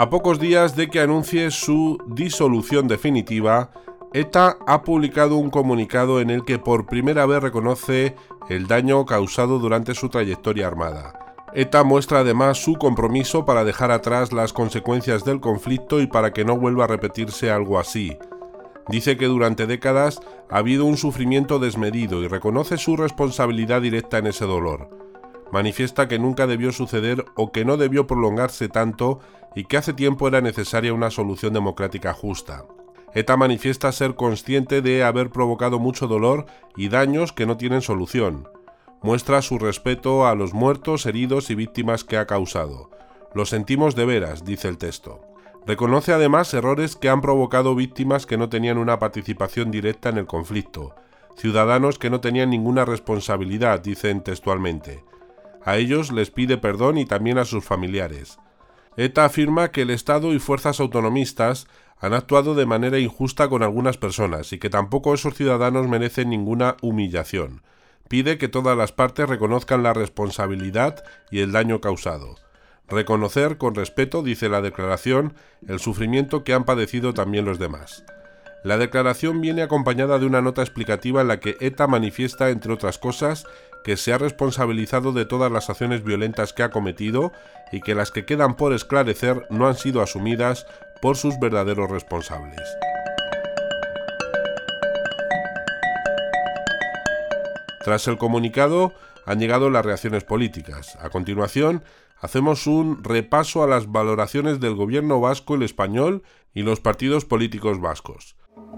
A pocos días de que anuncie su disolución definitiva, ETA ha publicado un comunicado en el que por primera vez reconoce el daño causado durante su trayectoria armada. ETA muestra además su compromiso para dejar atrás las consecuencias del conflicto y para que no vuelva a repetirse algo así. Dice que durante décadas ha habido un sufrimiento desmedido y reconoce su responsabilidad directa en ese dolor. Manifiesta que nunca debió suceder o que no debió prolongarse tanto y que hace tiempo era necesaria una solución democrática justa. ETA manifiesta ser consciente de haber provocado mucho dolor y daños que no tienen solución. Muestra su respeto a los muertos, heridos y víctimas que ha causado. Lo sentimos de veras, dice el texto. Reconoce además errores que han provocado víctimas que no tenían una participación directa en el conflicto, ciudadanos que no tenían ninguna responsabilidad, dicen textualmente. A ellos les pide perdón y también a sus familiares. ETA afirma que el Estado y fuerzas autonomistas han actuado de manera injusta con algunas personas y que tampoco esos ciudadanos merecen ninguna humillación. Pide que todas las partes reconozcan la responsabilidad y el daño causado. Reconocer con respeto, dice la declaración, el sufrimiento que han padecido también los demás. La declaración viene acompañada de una nota explicativa en la que ETA manifiesta, entre otras cosas, que se ha responsabilizado de todas las acciones violentas que ha cometido y que las que quedan por esclarecer no han sido asumidas por sus verdaderos responsables. Tras el comunicado han llegado las reacciones políticas. A continuación, hacemos un repaso a las valoraciones del gobierno vasco, el español y los partidos políticos vascos.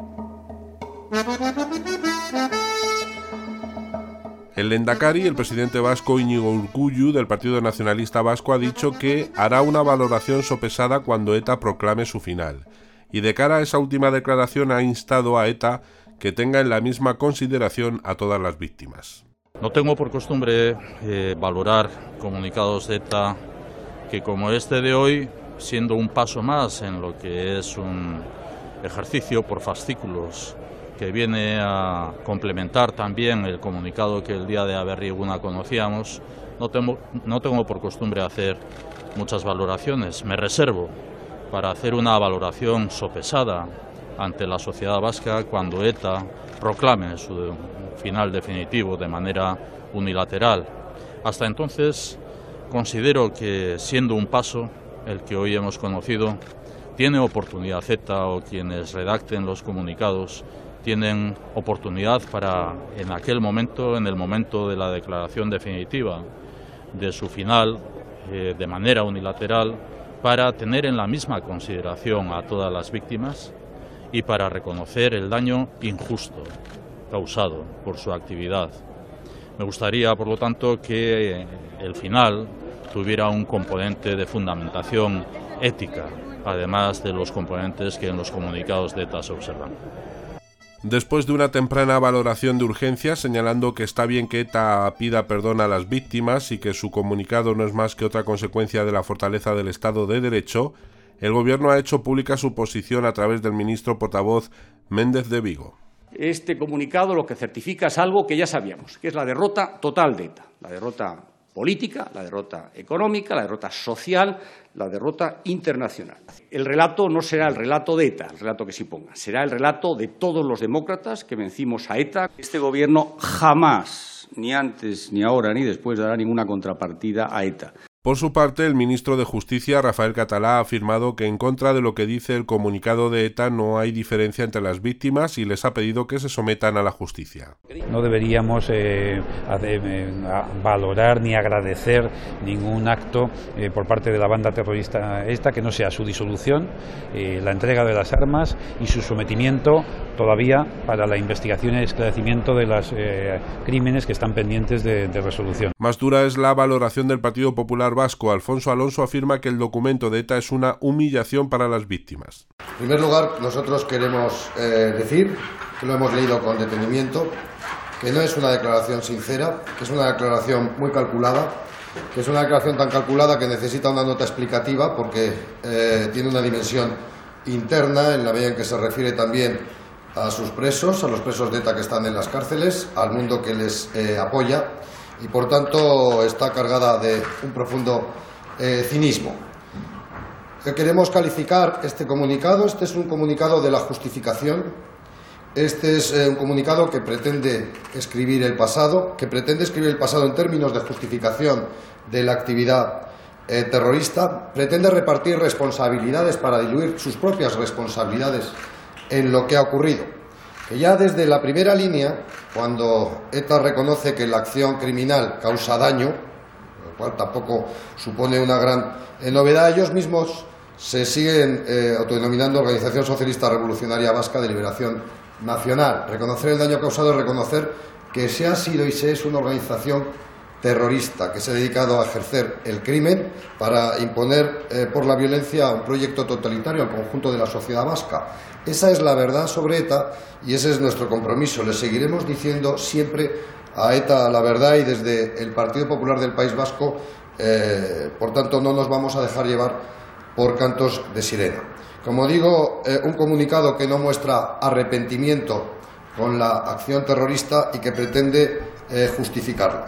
El lehendakari, el presidente vasco Iñigo Urkullu del Partido Nacionalista Vasco, ha dicho que hará una valoración sopesada cuando ETA proclame su final. Y de cara a esa última declaración ha instado a ETA que tenga en la misma consideración a todas las víctimas. No tengo por costumbre valorar comunicados de ETA que como este de hoy, siendo un paso más en lo que es un ejercicio por fascículos que viene a complementar también el comunicado que el día de Aberri-Eguna conocíamos, no tengo por costumbre hacer muchas valoraciones. Me reservo para hacer una valoración sopesada ante la sociedad vasca cuando ETA proclame su final definitivo de manera unilateral. Hasta entonces, considero que siendo un paso, el que hoy hemos conocido, tiene oportunidad ETA o quienes redacten los comunicados tienen oportunidad para, en aquel momento, en el momento de la declaración definitiva de su final, de manera unilateral, para tener en la misma consideración a todas las víctimas y para reconocer el daño injusto causado por su actividad. Me gustaría, por lo tanto, que el final tuviera un componente de fundamentación ética, además de los componentes que en los comunicados de ETA se observan. Después de una temprana valoración de urgencia, señalando que está bien que ETA pida perdón a las víctimas y que su comunicado no es más que otra consecuencia de la fortaleza del Estado de Derecho, el Gobierno ha hecho pública su posición a través del ministro portavoz Méndez de Vigo. Este comunicado lo que certifica es algo que ya sabíamos, que es la derrota total de ETA, la derrota política, la derrota económica, la derrota social, la derrota internacional. El relato no será el relato de ETA, el relato que se ponga, será el relato de todos los demócratas que vencimos a ETA. Este Gobierno jamás, ni antes, ni ahora, ni después, dará ninguna contrapartida a ETA. Por su parte, el ministro de Justicia, Rafael Catalá, ha afirmado que en contra de lo que dice el comunicado de ETA no hay diferencia entre las víctimas y les ha pedido que se sometan a la justicia. No deberíamos valorar ni agradecer ningún acto por parte de la banda terrorista esta que no sea su disolución, la entrega de las armas y su sometimiento todavía para la investigación y esclarecimiento de los crímenes que están pendientes de resolución. Más dura es la valoración del Partido Popular Vasco. Alfonso Alonso afirma que el documento de ETA es una humillación para las víctimas. En primer lugar, nosotros queremos decir que lo hemos leído con detenimiento, que no es una declaración sincera, que es una declaración muy calculada, que es una declaración tan calculada que necesita una nota explicativa porque tiene una dimensión interna en la medida en que se refiere también a sus presos, a los presos de ETA que están en las cárceles, al mundo que les apoya y por tanto está cargada de un profundo cinismo. Queremos calificar este comunicado. Este es un comunicado de la justificación. Este es un comunicado que pretende escribir el pasado, en términos de justificación de la actividad terrorista, pretende repartir responsabilidades para diluir sus propias responsabilidades en lo que ha ocurrido. Que ya desde la primera línea, cuando ETA reconoce que la acción criminal causa daño, lo cual tampoco supone una gran novedad, ellos mismos se siguen autodenominando Organización Socialista Revolucionaria Vasca de Liberación Nacional. Reconocer el daño causado es reconocer que se ha sido y se es una organización terrorista que se ha dedicado a ejercer el crimen para imponer por la violencia un proyecto totalitario al conjunto de la sociedad vasca. Esa es la verdad sobre ETA y ese es nuestro compromiso. Le seguiremos diciendo siempre a ETA la verdad y desde el Partido Popular del País Vasco, por tanto, no nos vamos a dejar llevar por cantos de sirena. Como digo, un comunicado que no muestra arrepentimiento con la acción terrorista y que pretende justificarla.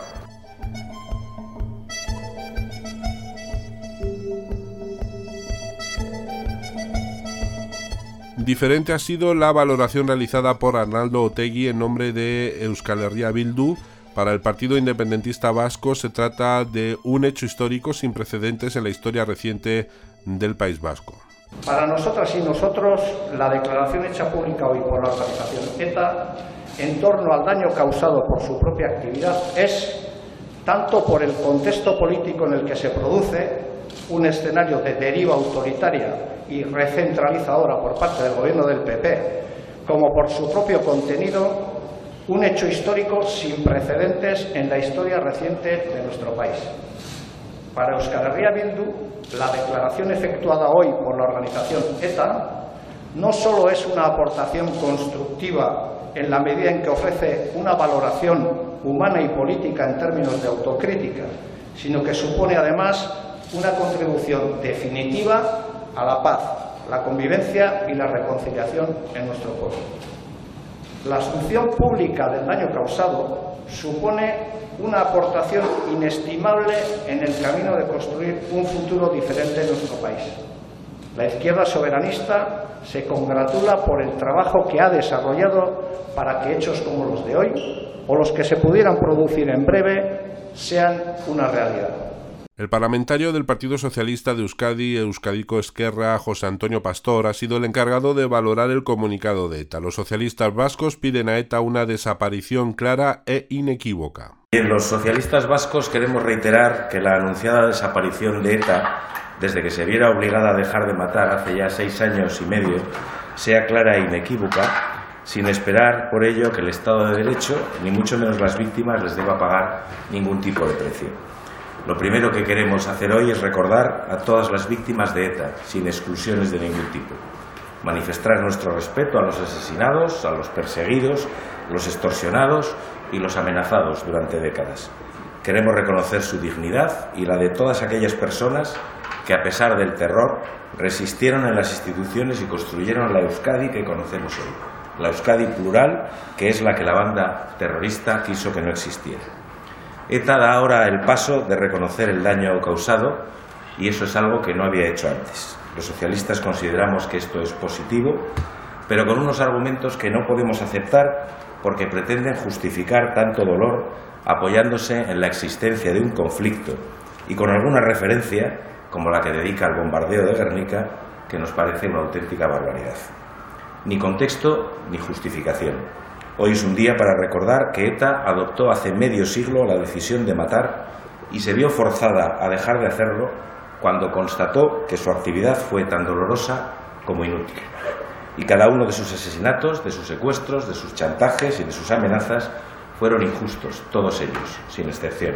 Diferente ha sido la valoración realizada por Arnaldo Otegi en nombre de Euskal Herria Bildu. Para el Partido Independentista Vasco se trata de un hecho histórico sin precedentes en la historia reciente del País Vasco. Para nosotras y nosotros, la declaración hecha pública hoy por la organización ETA en torno al daño causado por su propia actividad es, tanto por el contexto político en el que se produce, un escenario de deriva autoritaria y recentralizadora por parte del gobierno del PP, como por su propio contenido, un hecho histórico sin precedentes en la historia reciente de nuestro país. Para Euskal Herria Bildu, la declaración efectuada hoy por la organización ETA no solo es una aportación constructiva en la medida en que ofrece una valoración humana y política en términos de autocrítica, sino que supone además una contribución definitiva a la paz, la convivencia y la reconciliación en nuestro pueblo. La asunción pública del daño causado supone una aportación inestimable en el camino de construir un futuro diferente en nuestro país. La izquierda soberanista se congratula por el trabajo que ha desarrollado para que hechos como los de hoy o los que se pudieran producir en breve sean una realidad. El parlamentario del Partido Socialista de Euskadi, Euskadiko Ezkerra, José Antonio Pastor, ha sido el encargado de valorar el comunicado de ETA. Los socialistas vascos piden a ETA una desaparición clara e inequívoca. Los socialistas vascos queremos reiterar que la anunciada desaparición de ETA, desde que se viera obligada a dejar de matar hace ya 6 años y medio, sea clara e inequívoca, sin esperar por ello que el Estado de Derecho, ni mucho menos las víctimas, les deba pagar ningún tipo de precio. Lo primero que queremos hacer hoy es recordar a todas las víctimas de ETA, sin exclusiones de ningún tipo. Manifestar nuestro respeto a los asesinados, a los perseguidos, los extorsionados y los amenazados durante décadas. Queremos reconocer su dignidad y la de todas aquellas personas que, a pesar del terror, resistieron en las instituciones y construyeron la Euskadi que conocemos hoy. La Euskadi plural, que es la que la banda terrorista quiso que no existiera. ETA da ahora el paso de reconocer el daño causado y eso es algo que no había hecho antes. Los socialistas consideramos que esto es positivo, pero con unos argumentos que no podemos aceptar porque pretenden justificar tanto dolor apoyándose en la existencia de un conflicto y con alguna referencia, como la que dedica al bombardeo de Guernica, que nos parece una auténtica barbaridad. Ni contexto ni justificación. Hoy es un día para recordar que ETA adoptó hace medio siglo la decisión de matar y se vio forzada a dejar de hacerlo cuando constató que su actividad fue tan dolorosa como inútil. Y cada uno de sus asesinatos, de sus secuestros, de sus chantajes y de sus amenazas fueron injustos, todos ellos, sin excepción.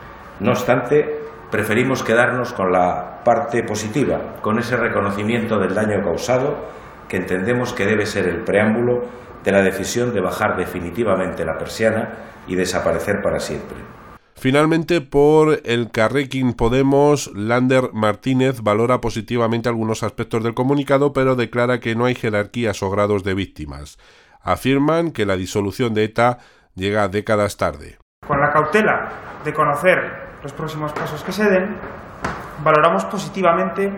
No obstante, preferimos quedarnos con la parte positiva, con ese reconocimiento del daño causado que entendemos que debe ser el preámbulo de la decisión de bajar definitivamente la persiana y desaparecer para siempre. Finalmente, por Elkarrekin Podemos, Lander Martínez valora positivamente algunos aspectos del comunicado, pero declara que no hay jerarquías o grados de víctimas. Afirman que la disolución de ETA llega décadas tarde. Con la cautela de conocer los próximos pasos que se den, valoramos positivamente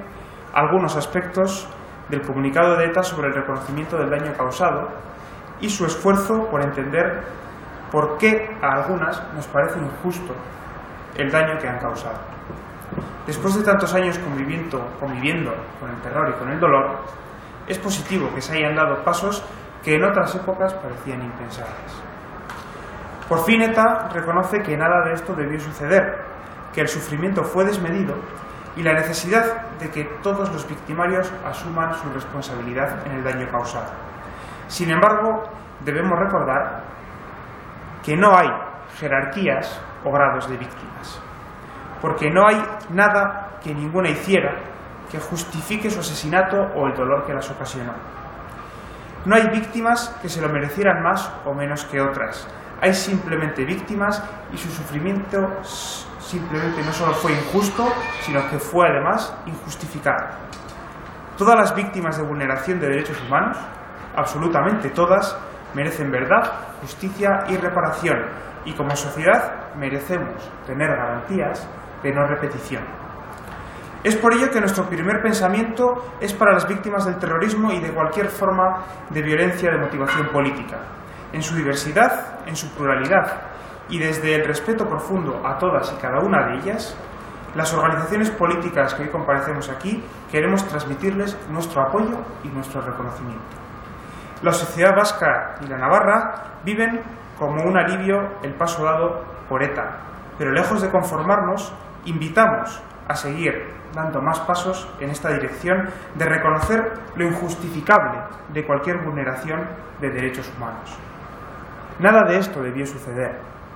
algunos aspectos del comunicado de ETA sobre el reconocimiento del daño causado y su esfuerzo por entender por qué a algunas nos parece injusto el daño que han causado. Después de tantos años conviviendo con el terror y con el dolor, es positivo que se hayan dado pasos que en otras épocas parecían impensables. Por fin ETA reconoce que nada de esto debió suceder, que el sufrimiento fue desmedido y la necesidad de que todos los victimarios asuman su responsabilidad en el daño causado. Sin embargo, debemos recordar que no hay jerarquías o grados de víctimas, porque no hay nada que ninguna hiciera que justifique su asesinato o el dolor que las ocasionó. No hay víctimas que se lo merecieran más o menos que otras. Hay simplemente víctimas y su sufrimiento simplemente no solo fue injusto, sino que fue además injustificado. Todas las víctimas de vulneración de derechos humanos, absolutamente todas, merecen verdad, justicia y reparación, y como sociedad merecemos tener garantías de no repetición. Es por ello que nuestro primer pensamiento es para las víctimas del terrorismo y de cualquier forma de violencia de motivación política, en su diversidad, en su pluralidad, y desde el respeto profundo a todas y cada una de ellas, las organizaciones políticas que hoy comparecemos aquí queremos transmitirles nuestro apoyo y nuestro reconocimiento. La sociedad vasca y la navarra viven como un alivio el paso dado por ETA, pero lejos de conformarnos, invitamos a seguir dando más pasos en esta dirección de reconocer lo injustificable de cualquier vulneración de derechos humanos. Nada de esto debió suceder.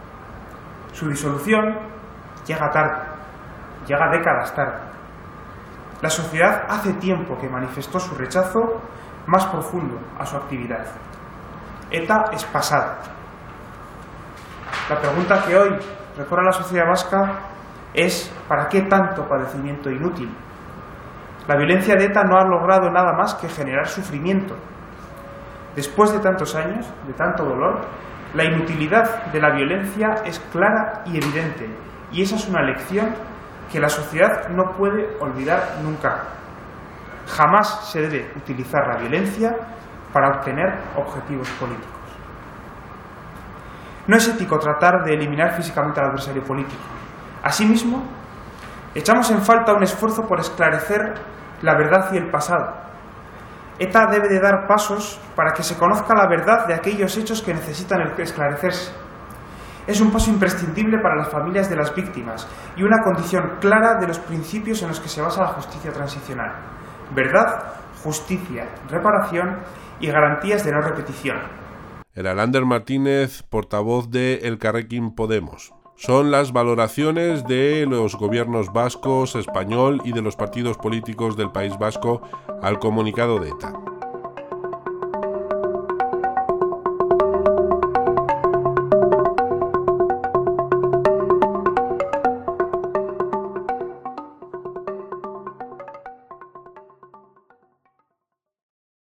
Su disolución llega tarde, llega décadas tarde. La sociedad hace tiempo que manifestó su rechazo más profundo a su actividad. ETA es pasado. La pregunta que hoy recorre a la sociedad vasca es ¿para qué tanto padecimiento inútil? La violencia de ETA no ha logrado nada más que generar sufrimiento. Después de tantos años, de tanto dolor, la inutilidad de la violencia es clara y evidente, y esa es una lección que la sociedad no puede olvidar nunca. Jamás se debe utilizar la violencia para obtener objetivos políticos. No es ético tratar de eliminar físicamente al adversario político. Asimismo, echamos en falta un esfuerzo por esclarecer la verdad y el pasado. ETA debe de dar pasos para que se conozca la verdad de aquellos hechos que necesitan esclarecerse. Es un paso imprescindible para las familias de las víctimas y una condición clara de los principios en los que se basa la justicia transicional: verdad, justicia, reparación y garantías de no repetición. Era Lander Martínez, portavoz de Elkarrekin Podemos. Son las valoraciones de los gobiernos vascos, español y de los partidos políticos del País Vasco al comunicado de ETA.